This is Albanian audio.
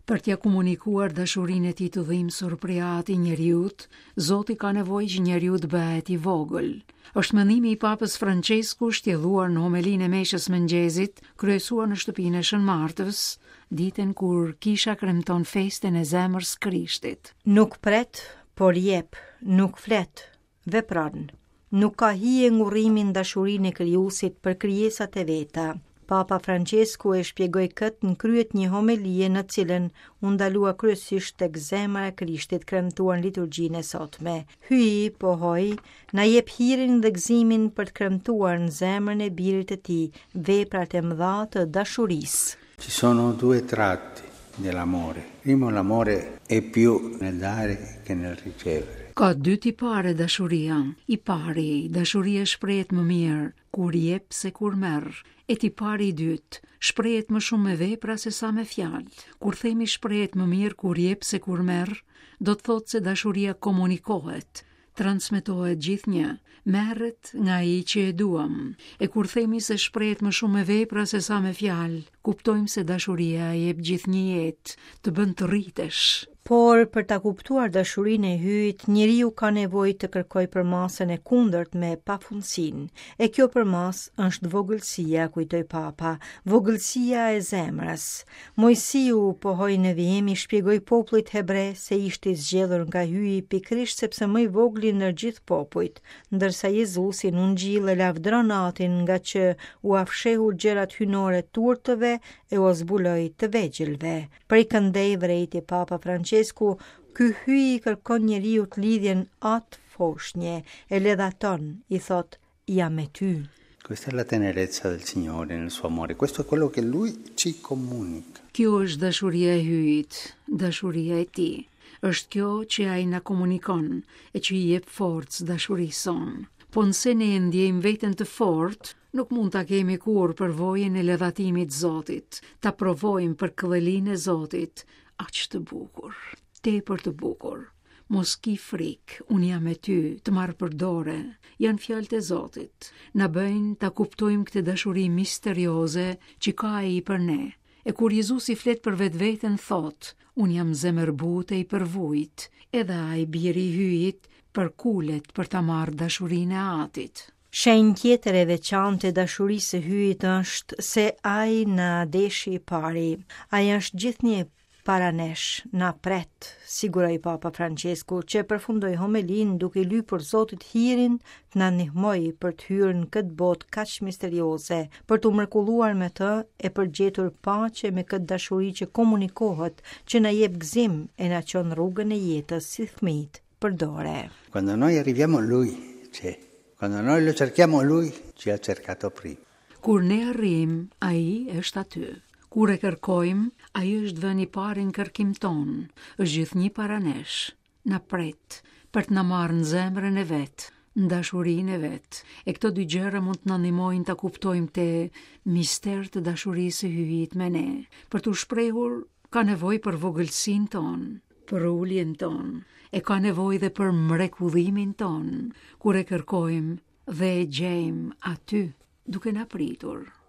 Për t'ja komunikuar dashurinë e tij të dhimbësor për ati njeriut, Zoti ka nevojë që njeriu të bëhet i vogël. Është mendimi i Papës Francesku shtjelluar në homelinë e meshës mëngjesit, kryesuar në shtëpinë e Shën Martës, ditën kur kisha kremton festen e zemrës Krishtit. Nuk pret, por jep, nuk flet, vepron. Nuk ka hije ngurrimin dashurinë e krijuesit për krijesat e veta. Papa Francesku e shpjegoi këtë në kryet një homilie në cilën u ndalua kryesisht tek zemra e Krishtit kremtuar në liturgjinë e sotme. Hyi, pohoi, na jep hirin dhe gëzimin për të kremtuar në zemrën e birit të tij veprat e mëdha të dashurisë. Ci sono due tratti dell'amore. Primo, l'amore è più nel dare che nel ricevere. Ka dy tipare dashuria. I pari, dashuria shprehet më mirë kur jep se kur merr. E tipari i dytë, shprehet më shumë me vepra se sa me fjalë. Kur themi shprehet më mirë kur jep se kur merr, do të thotë se dashuria komunikohet, transmetohet gjithnjë, merret nga ai që e duam. E kur themi se shprehet më shumë me vepra se sa me fjalë, kuptojmë se dashuria jep gjithnjë jetë, të bën të rritesh. Por për ta kuptuar dashurinë e hyjt, njeriu ka nevojë të kërkojë përmasën e kundërt me pafundësinë. E kjo përmas është vogëlsia, kujtoi Papa, vogëlsia e zemrës. Mojsiu pohoi në vijim i shpjegoi popullit hebre se ishte zgjedhur nga hyji pikërisht sepse më i vogli ndër gjithë popujt, ndërsa Jezusi në Ungjil e lavdron atin nga që u afshehu gjërat hynore të urtëve e u zbuloi të vegjëlve. Për i këndej vrejti Papa Francesku, ky hyj kërkon njeriu të lidhjen atë foshnje, e ledhaton, i thot, jam me ty. Questa è la tenerezza del Signore nel suo amore, questo è quello che Lui ci comunica. Kjo është dashuria e hyjit, dashuria e tij. Është kjo që ai na komunikon e që i jep forcë dashurisë son. Po nëse ne e ndjejmë veten të fortë, nuk mund ta kemi kur përvojën e ledhatimit të Zotit, ta provojmë për këdhelinë e Zotit, aq të bukur, tepër të bukur. Mos ki frikë, unë jam me ty, të marrë për dore, janë fjalët e Zotit. Na bëjnë ta kuptojmë këtë dashuri misterioze që ka ai për ne. E kur Jezusi flet për vetveten thot, unë jam zemër bute i përvujt, edhe ai biri i hyjit përkulet për ta marrë dashurinë e atit. Shenjë tjetër e veçantë e dashurisë së hyjit është se ai na deshi i pari. Ai është gjithnjë para nesh, na pret, siguroi Papa Francesku, që përfundoi homilinë duke lypur Zotit hirin të na ndihmojë për të hyrë në këtë botë kaq misterioze, për të mrekulluar me të e për gjetur paqe me këtë dashuri që komunikohet, që na jep gëzim e na çon rrugën e jetës si fëmijët për dore. Quando noi arriviamo a Lui, c'è. Quando noi lo cerchiamo Lui, ci ha cercato prima. Kur ne arrim, ai është aty. Kur e kërkojmë, ai është vënë i parë në kërkim ton, është gjithnjë para nesh, na pret për të na marrë në zemrën e vet, në dashurinë e vet. E këto dy gjëra mund të na ndihmojnë ta kuptojmë te mister të dashurisë së hyjit me ne. Për t'u shprehur, ka nevojë për vogëlsinë ton, për uljen ton, e ka nevojë dhe për mrekullimin ton, kur e kërkojmë dhe e gjejmë aty, duke na pritur.